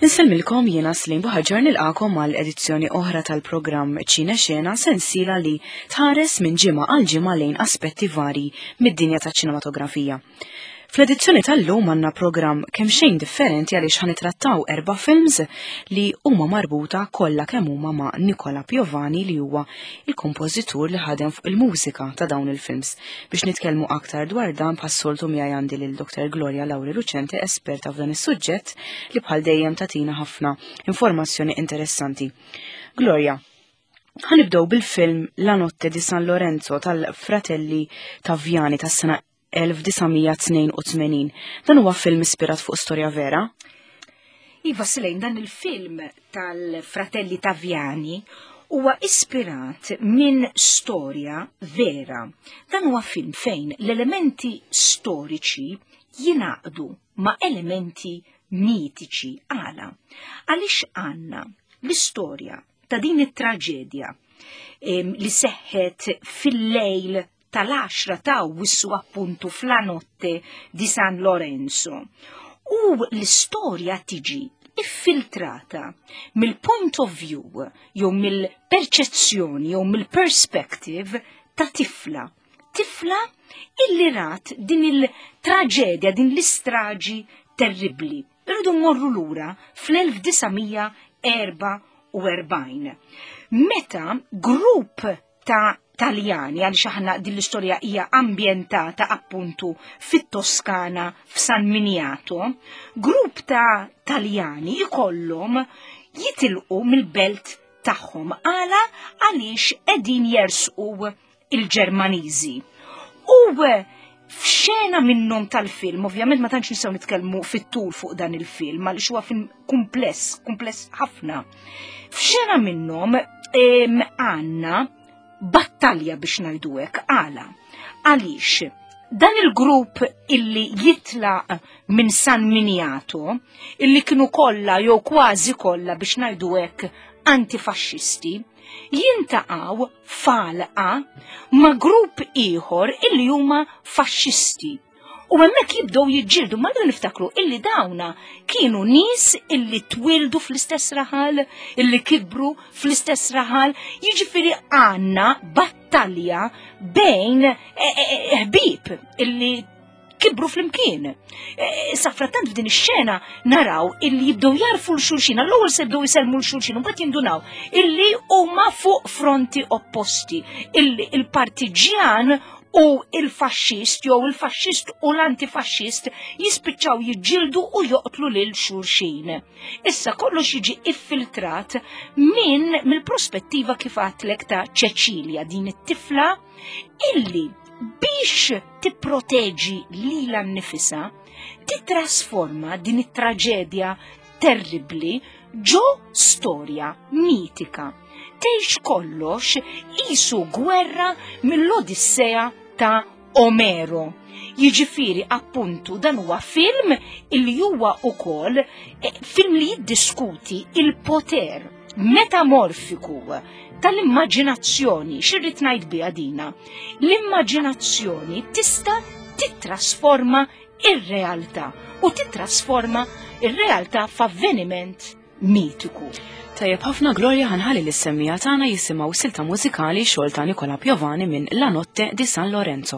Nsellmilkom jiena Slim Buħaġġar nilqakom mal edizzjoni oħra tal-programm Ċina Xena sensiela li tħares minn ġimgħa għal ġimgħa lejn aspetti vari mid-dinja taċ-ċinematografija. Fl-edizzjoni tal-lum għandna programm kemm xejn differenti għaliex ħanitrattaw 4 films li huma marbuta kollha kemm huma ma' Nicola Piovani li huwa il-kompożitur li ħadem fuq il-mużika ta' dawn il-films. Biex nitkellmu aktar dwar dan passoltu miegħi għandi lil Dr. Gloria Lauri Lucente, esperta f'dan is-suġġett li bħal dejjem tatina ħafna informazzjoni interessanti. Gloria, ħanibdew bil-film La notte di San Lorenzo tal-Fratelli Taviani tas-sena 1982. Dan huwa film ispirat fuq storja vera? Iva Silejn, dan il-film tal-Fratelli Taviani huwa ispirat minn storja vera. Dan huwa film fejn l-elementi storiċi jinaqdu ma' elementi mitiċi għala. Għaliex għandna l-istorja ta' din it-traġedja li seħħet fil-lejl tal-10 ta' Awwissu appuntu fla notte di San Lorenzo. U l-istorja tiġi iffiltrata mill-point of view, jew mill-perċezzjoni, jew mill-perspective ta' tifla. Tifla illi rat din il-traġedja, din l-istraġi terribli. Irridu mmorru lura fl-1944. Meta grupp ta' Taljani, għaliex aħna din l-istorja hija ambjentata appuntu fit-Toskana f'San Miniato, grupp ta' Taljani ikollhom jitilqu mill-belt tagħhom għaliex qegħdin jersqu il-Ġermaniżi. U f'xena minnhom tal-film, ovvjament ma tantx nistgħu nitkellmu fit-tul fuq dan il-film għaliex huwa film kumpless ħafna. F'xena minnhom għandna battalja biex ngħiduhekk għaliex dan il-grupp illi jitlaq minn San Miniato, illi kienu kollha jew kważi kollha biex ngħiduhekk antifaxxisti, jintaqgħu falqa ma' grupp ieħor illi huma faxxisti. U hemmhekk jibdew jiġġieldu, ma rridu niftakru illi dawna kienu nies illi twildu fl-istess raħal, illi kibru fl-istess raħal, jiġifieri għandna battalja bejn ħbieb illi kibru fl-imkien. Safrattant f'din ix-xena naraw illi jibdew jarfu l-xulxin, l-ewwel se jibdew jiselmu l-xulxin, u mbagħad jindunaw illi huma fuq fronti opposti, illi il-partiġjan u il-faxxist jew il-faxxist u l-antifaxxist jispiċċaw jiġġieldu u joqtlu lil xulxin. Issa kollox jiġi iffiltrat mill-prospettiva kif għatlek ta' Ċeċilja, din it-tifla illi biex tipproteġi lilha nnifisha titrasforma din it-traġedja terribli ġo storja mitika. Tgħix kollox qisu gwerra mill-Odissea ta' Omero. Jiġifieri appuntu dan huwa film illi huwa wkoll film li jiddiskuti il-poter metamorfiku tal-immaġinazzjoni. X'irrid ngħid biha dina? L-immaġinazzjoni tista' titrasforma ir-realtà u titrasforma ir-realtà f'avveniment mitiku. Tajjeb ħafna Gloria, ħanħalli l-semmija tagħna jisimgħu silta mużikali xogħol ta' Nicola Piovani minn La notte di San Lorenzo.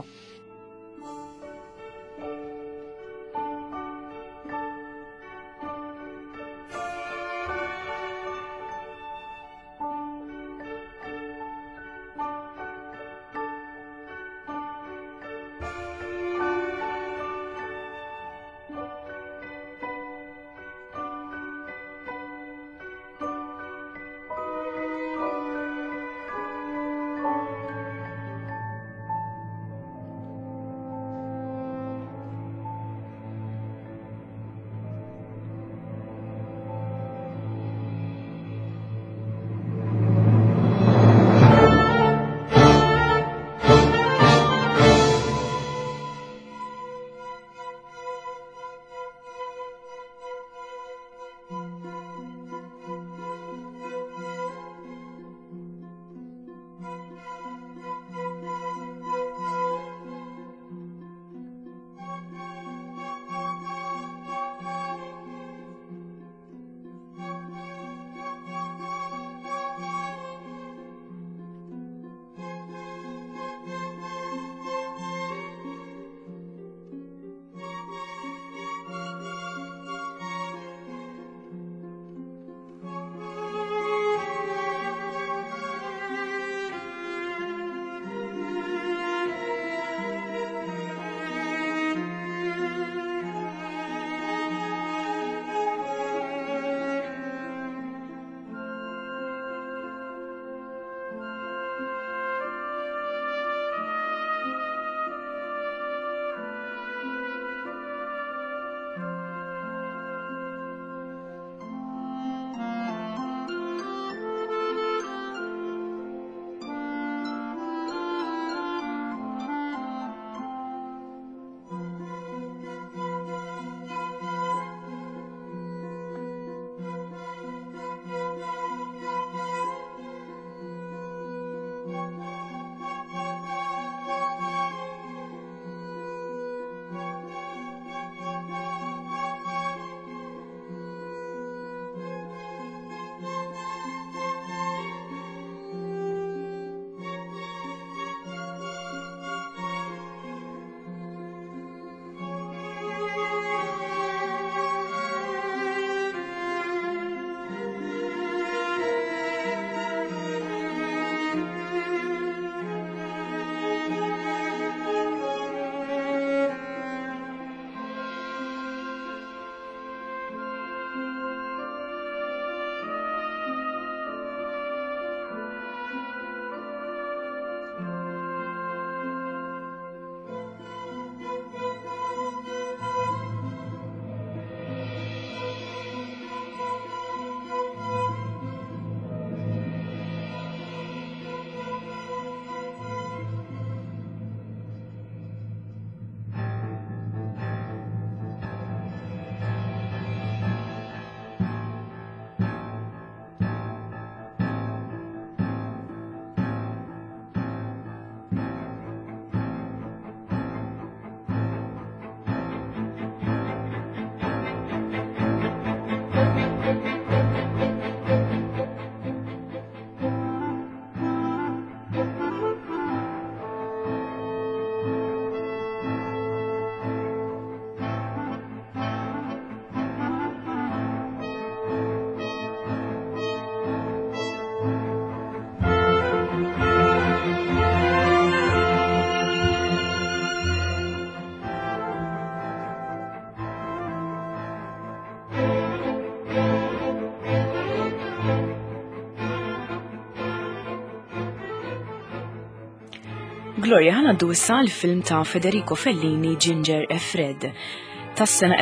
Gloria, ħanaddu issa l-film ta' Federico Fellini Ginger e Fred tas-sena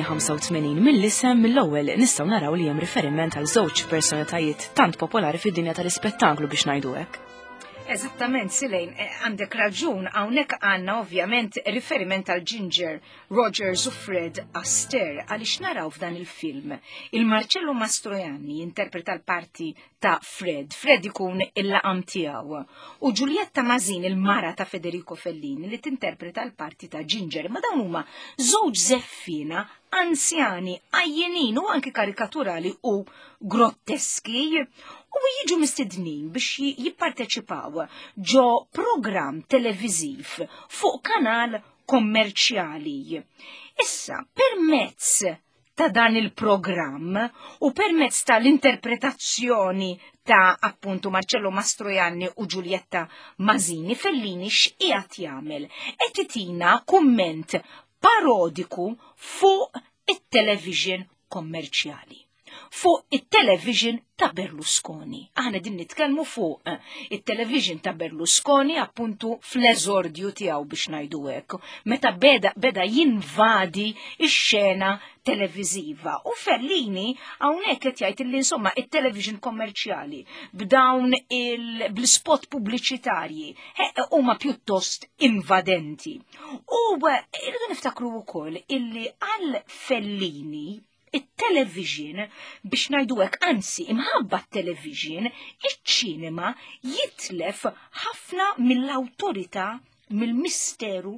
1985 mill-isem mill-ewwel nistgħu naraw li hemm riferiment għal żewġ personalitajiet tant popolari fid-dinja tal-ispettaklu biex ngħidu hekk. Eżattament, Silejn, għandek raġun, hawnhekk għandna ovvjament riferiment għal Ginger, Rogers u Fred Astaire għaliex naraw f'dan il-film. Il-Marcello Mastroianni interpreta l-parti ta' Fred ikun il-laqam tiegħu, u Giulietta Mazin il-mara ta' Federico Fellini li tinterpreta l-parti ta' Ginger, ma dawn huma żewġ żeffina anzjani, għajjenin u anki karikaturali u grotteski u jiġu mistednin biex jipparteċipaw ġo program televiziv fuq kanal kommerċjali. Issa, permezz ta' dan il-programm u permezz ta' l-interpretazzjoni ta' appuntu Marcello Mastroianni u Giulietta Mazini, Fellini x'qiegħed jagħmel qed itina kumment parodiku fuq it-television kommerċjali. Fuq it-television ta' Berlusconi. Aħna din nitkellmu fuq it-television ta' Berlusconi appuntu fl-eżordju tiegħu biex ngħidu hekk, meta beda jinvadi x-xena televiżiva. U Fellini hawnhekk qed jgħid li insomma it-television kommerċjali b'dawn bl-spot pubbliċitarji huma pjuttost invadenti. U irridu niftakru wkoll illi għal Fellini it-television biex ngħiduhekk anzi imħabba t-television iċ-ċinema jitlef ħafna mill-awtorità, mill-misteru,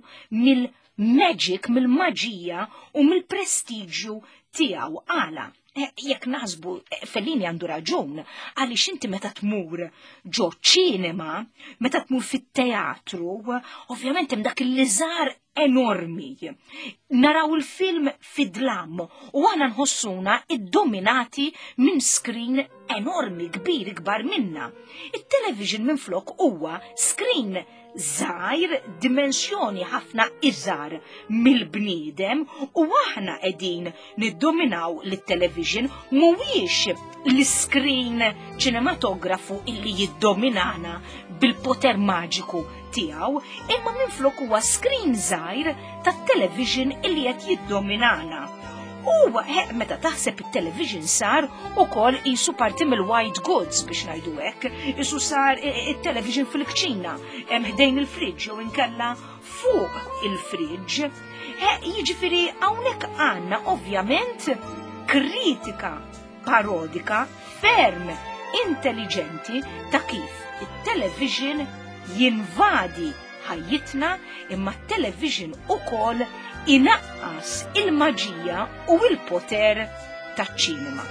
mill-magic, mill-maġija u mill-prestiġju tiegħu għala. Jekk naħsbu Fellini għandu raġun, għaliex inti meta tmur ġo ċinema, meta tmur fit-teatru, ovvjament hemm dak il-liżar enormi. Naraw il-film fid-dlam u għana nħossuna id-dominati minn screen enormi, kbar minna. Il-television minn flok huwa screen żgħir, dimensjoni ħafna iżgħar mill-bniedem u aħna qegħdin niddominaw lit-television mhuwiex l-screen ċinematografu illi jiddominana bil-poter maġiku tiegħu, imma minflok huwa screen żgħir tat-television illi qed jiddominana. U meta taħseb it-television sar ukoll isu parti mill-white goods biex ngħidu hekk, isu sar it-television fil-kċina, hemm ħdejn il-friġġ jew inkella fuq il-friġġ. Jiġifieri hawnhekk għandna ovvjament kritika parodika ferm intelligenti ta' kif it-television jinvadi ħajjitna imma t-television ukoll inaqqas il-maġija u il-poter taċ-ċinema.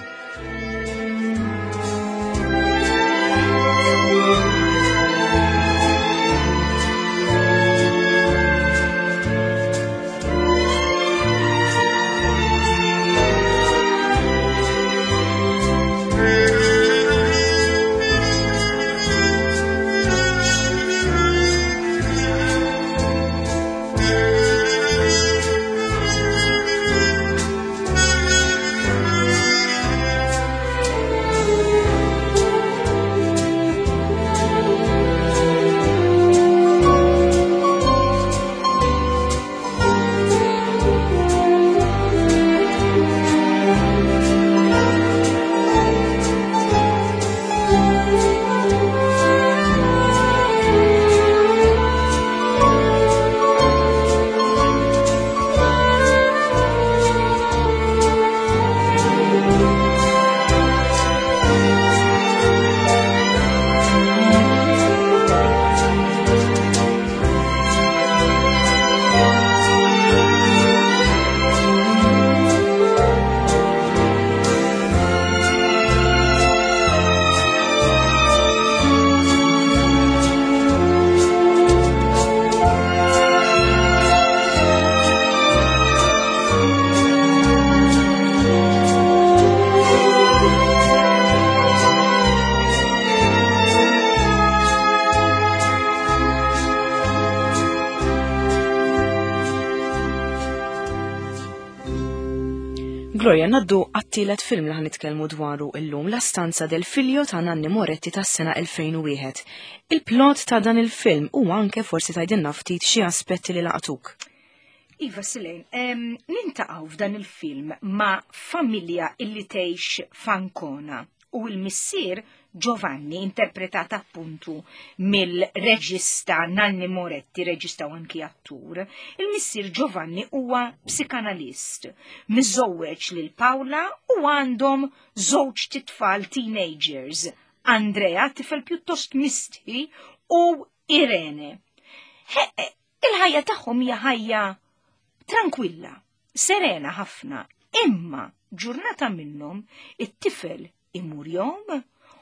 naddu għat-tielet film li ħanitkellmu dwaru illum, La stanza del Filio ta' Nanni Moretti tas-sena 2001. Il-plot ta' dan il-film u anke forsi tgħidilna ftit xi aspetti li laqtuk. Iva Silejn, nintaqgħu f'dan il-film ma' familja illi tgħix f'Ancona u l-missier Giovanni, interpretata appuntu mill-reġista Nanni Moretti, reġista u anki attur. Il-missier Giovanni huwa psikanalist, miżżewweġ lil Paula u għandhom żewġ titfal teenagers, Andrea, tifel pjuttost misti, u Irene. Il-ħajja tagħhom hija ħajja tranquilla, serena ħafna, imma ġurnata minnhom it-tifel imur jom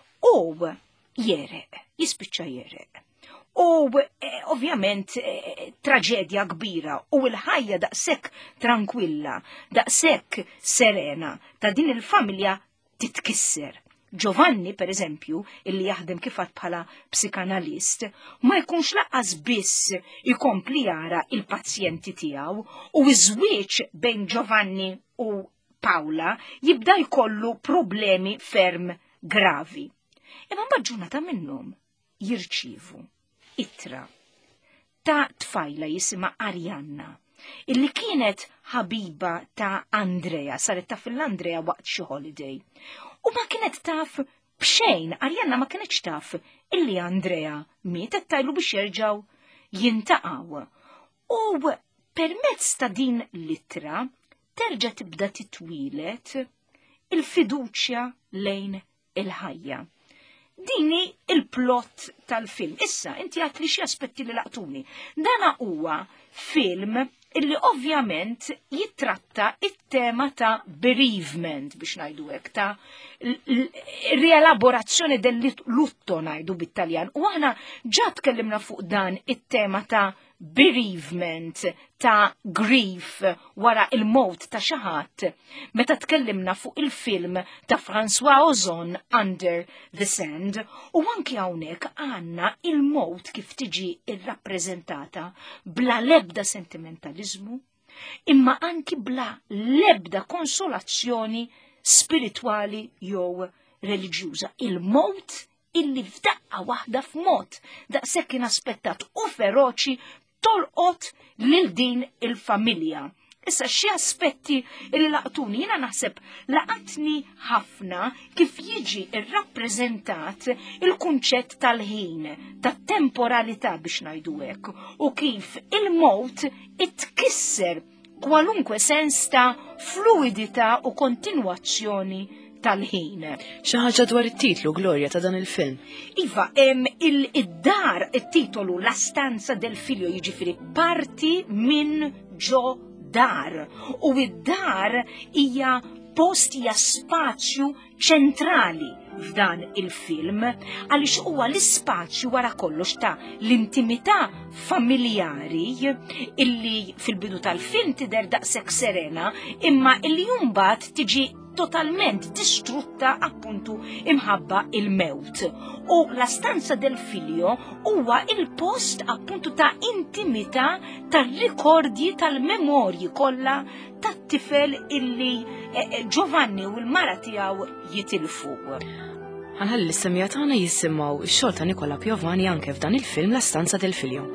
u jereq, jispiċċa jereq. U ovvjament traġedja kbira u l-ħajja daqshekk tranquilla, daqshekk serena ta' din il-familja titkisser. Giovanni, per eżempju, illi jaħdem kifat bħala psikanalist, ma jkunx laqqas biss ikompli jara il-pazjenti tiegħu u iż-żwieġ bejn Giovanni u Paula jibda jkollu problemi ferm gravi. Imma ġurnata minnhom jirċievu ittra ta' tfajla jisima Arianna, illi kienet ħabiba ta' Andrea, saret taf l-Andrea waqt xi holiday. U ma kienet taf bxejn, Arianna ma kienx taf illi Andrea mietet tajlu biex jerġgħu jintaqgħu. U permezz ta' din l-ittra terġa' tibda titwilet il-fiduċja lejn il-ħajja. Dini il-plot tal-film. Issa, inti għat li xie aspetti li laqtuni. Dana huwa film illi ovvjament jittratta it-tema ta' bereavement, biex najdu hekk, ta' rielaborazzjoni del-lutto najdu bit-Taljan. U aħna ġa tkellimna fuq dan it-tema ta' bereavement, ta' grief wara il-mowt ta' xaħat. Meta tkellimna fuq il-film ta' François Ozon Under the Sand, u anki hawnhekk għandna il-mowt kif tiġi irrappreżentata bla lebda sentimentalizmu, imma anki bla lebda konsolazzjoni spiritwali jew reliġjuża. Il-mowt illi f'daqqa waħda f'mod daqshekk inaspettat u feroċi tolqot lil din il-familja. Issa xi aspetti li laqtuni, jiena naħseb laqatni ħafna kif jiġi irrappreżentat il-kunċett tal-ħin, tat-temporalità biex ngħidu hekk, u kif il-mowt itkisser kwalunkwe sens ta' fluidità u kontinwazzjoni tal-ħin. Xi ħaġa dwar it-titlu, Gloria, ta' dan il-film. Iva, id-dar, it-titolu La stanza del Filio, jiġifieri parti minn ġo dar. U id-dar hija post, hija spazju ċentrali f'dan il-film, għaliex huwa l-ispazju wara kollox ta' l-intimità familjari illi fil-bidu tal-film tidher daqshekk serena, imma illi mbagħad tiġi totalment distrutta appuntu imħabba il-mewt. U la stanza del Filio huwa il-post appuntu ta' intimità tal-rikordi tal-memorji kollha tat-tifel illi Giovanni u l-mara tiegħu jitilfu. Ħanħalli l-istemija tagħna jissimgħu x-xogħol ta' Nicola Piovani anke f'dan il-film La stanza del Filio.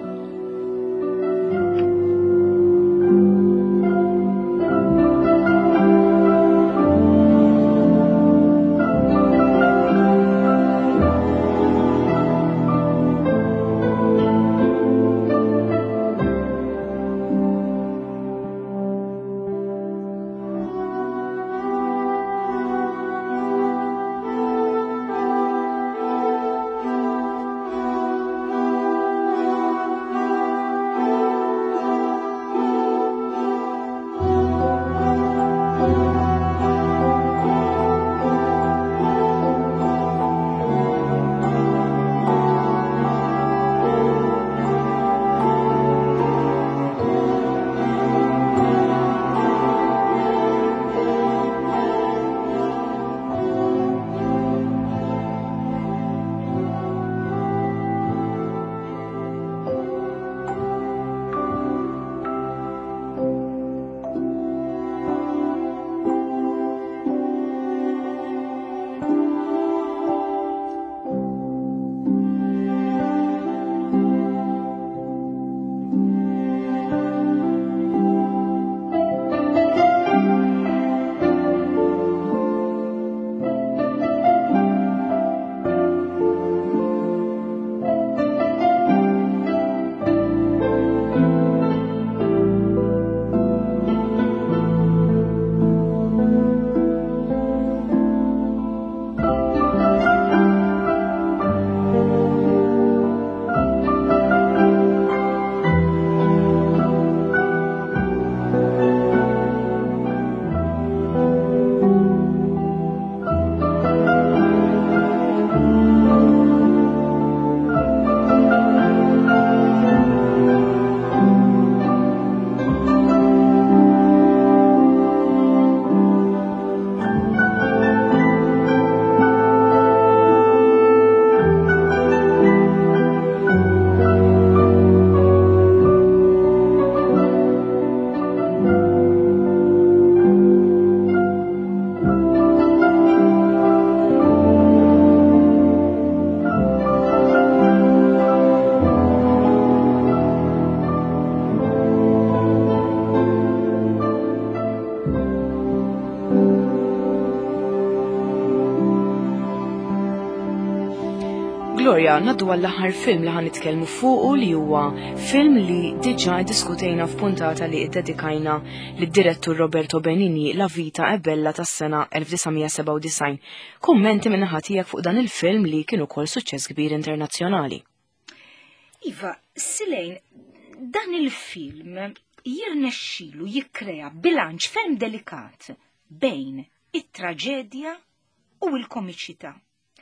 Gloria, naddu għall-aħħar film li ħan nitkellmu fuqu li huwa film li diġà diskutejna f'puntata li iddedikajna lid-direttur Roberto Benigni La vita è bella tas-sena 1997. Kummenti minn naħa tiegħek fuq dan il-film li kien ukoll suċċess kbir internazzjonali. Iva, Silejn, dan il-film jirnexxilu jikkrea bilanċ ferm delikat bejn it-traġedja u l-komiċità.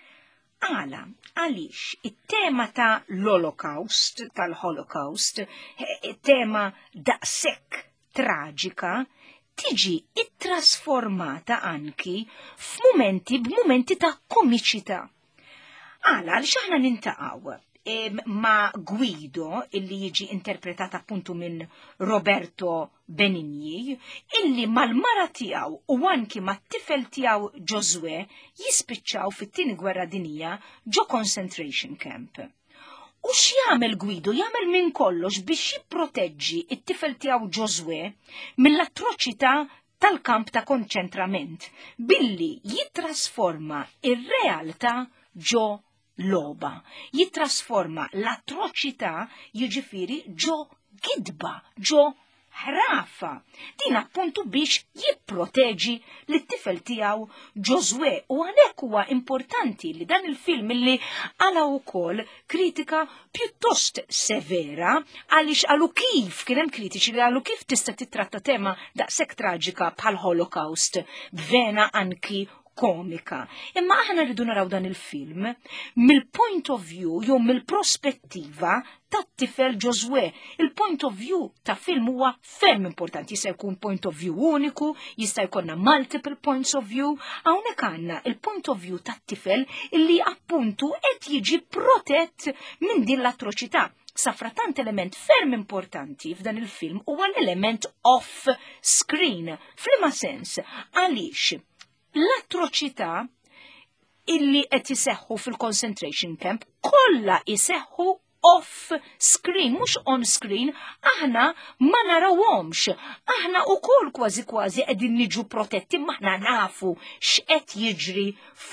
Għaliex it-tema ta' l-Holocaust, tal-Holocaust, tema daqshekk traġika, tiġi ittrasformata anki b'mumenti ta' komiċità. Għaliex aħna nintaqgħu ma' Guido, illi jiġi interpretata appuntu minn Roberto Benigni, illi mal-mara tiegħu u anki mat-tifel tiegħu Josué jispiċċaw fit-tieni gwerra dinija ġo concentration camp. U x'jagħmel Guido? Jagħmel minn kollox biex jipproteġġi it-tifel tiegħu Josué mill-atroċità tal-kamp ta' konċentrament billi jitrasforma ir-realtà ġo loba, jitrasforma l-atroċità jiġifieri ġo gidba, ġo ħrafa. Din appuntu biex jipproteġi l-tifel tiegħu Josué u għalhekk huwa importanti li dan il-film li għala wkoll kritika pjuttost severa għaliex għalu kif kien hemm kritiċi li għalu kif tista' titratta tema daqshekk traġika bħal Holocaust b'vena anki komika. Imma aħna rridu naraw dan il-film mill-point of view jew mill-prospettiva tat-tifel Josué. Il-point of view ta' film huwa ferm importanti, jista' jkun point of view uniku, jista' jkollna multiple points of view, hawnhekk għandna il-point of view tat-tifel illi appuntu qed jiġi protett minn din l-atroċità. Safratant element ferm importanti f'dan il-film huwa l-element off-screen. F'liema sens, għaliex l-atroċità illi qed iseħħu fil-concentration camp kollha iseħħu off-screen, mhux on-screen, aħna ma narawhomx. Aħna wkoll kważi qegħdin niġu protetti ma aħna nafu x'qed jiġri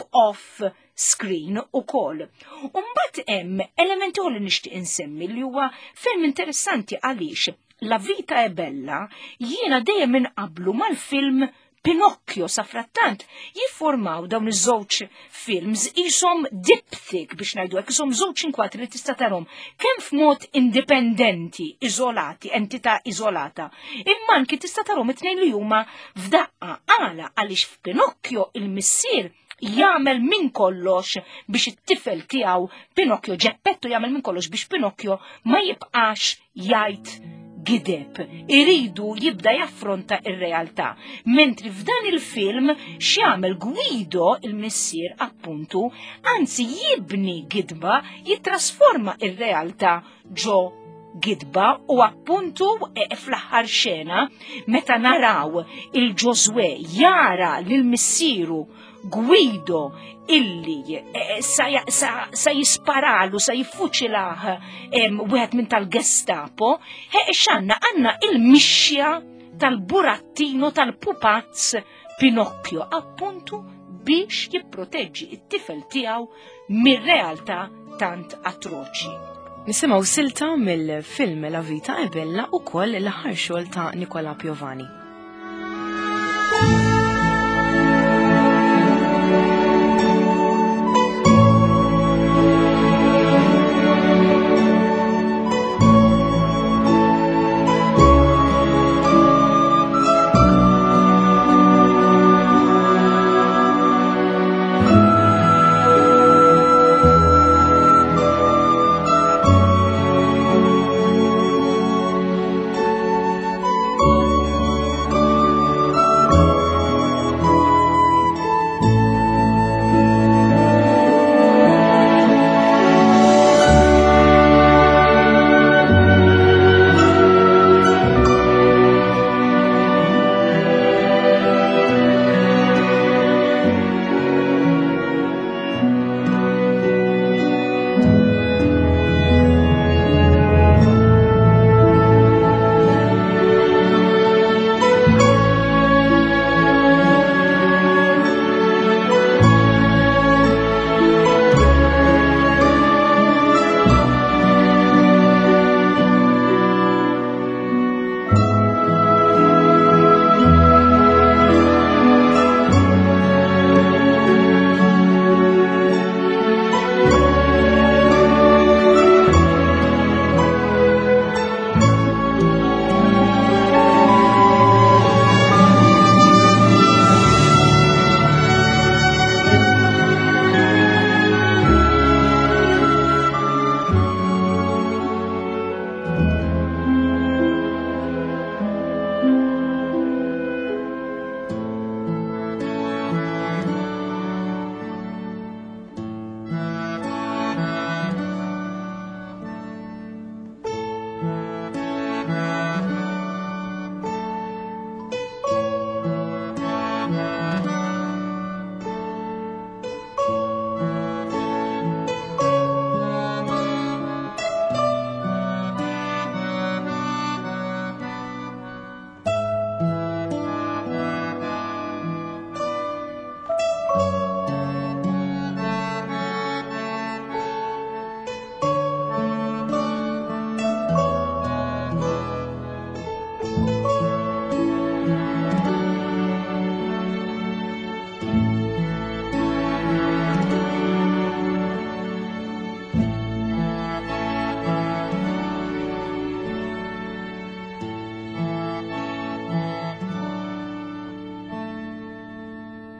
f'off-screen ukoll. U mbagħad hemm elementi li nixtieq insemmi li huwa ferm interessanti għaliex La vita è bella jiena dejjem inqablu mal-film Pinocchio safrattant jiffurmaw dawn iż-żewġ films ishom diptych biex ngħidu hekk ishom żewġ inkwatri li tista' tarhom kemm f'mod indipendenti, iżolati, entità iżolata. Imma anki tista' tarhom it-tnejn li huma f'daqqa għaliex f'Pinocchio il-missier jagħmel minn kollox biex it-tifel tiegħu Pinocchio Geppetto jagħmel minn kollox biex Pinocchio ma jibqax jgħid gideb, iridu jibda jaffronta ir-realtà. Mentri f'dan il-film x'jagħmel Guido il-missier appuntu, anzi jibni gidba, jitrasforma ir-realtà ġo gidba u appuntu fl-aħħar xena meta naraw il-Josué jara lill-missieru Guido illi sa jisparalu, sa jiffuċilaħ wieħed minn tal-Gestapo, xanna għanna il-mixja tal-burattino tal-pupazz Pinocchio, appuntu biex jipproteġġi it-tifel tiegħu mir-realtà tant atroċi. Nisimgħu silta mill-film La vita è bella ukoll l-aħħar xogħol ta' Nicola Piovani.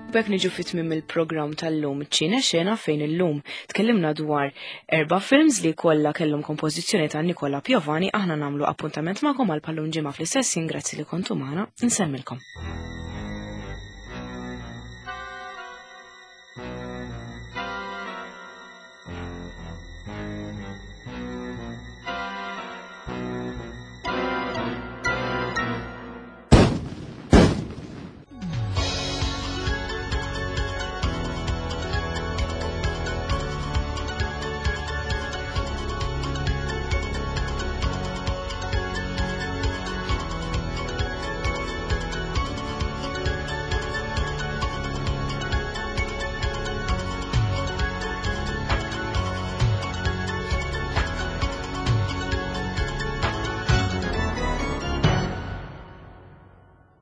Bek niġu fit-tmim il-programm tal-lum ċina xena fejn il-lum tkellimna dwar 4 films li kollha kellhom kompożizzjoni ta' Nicola Piovani. Aħna nagħmlu appuntament magħkom għal pallum ġimgħa fl-istess, grazzi li kontu magħna, insemmilkom.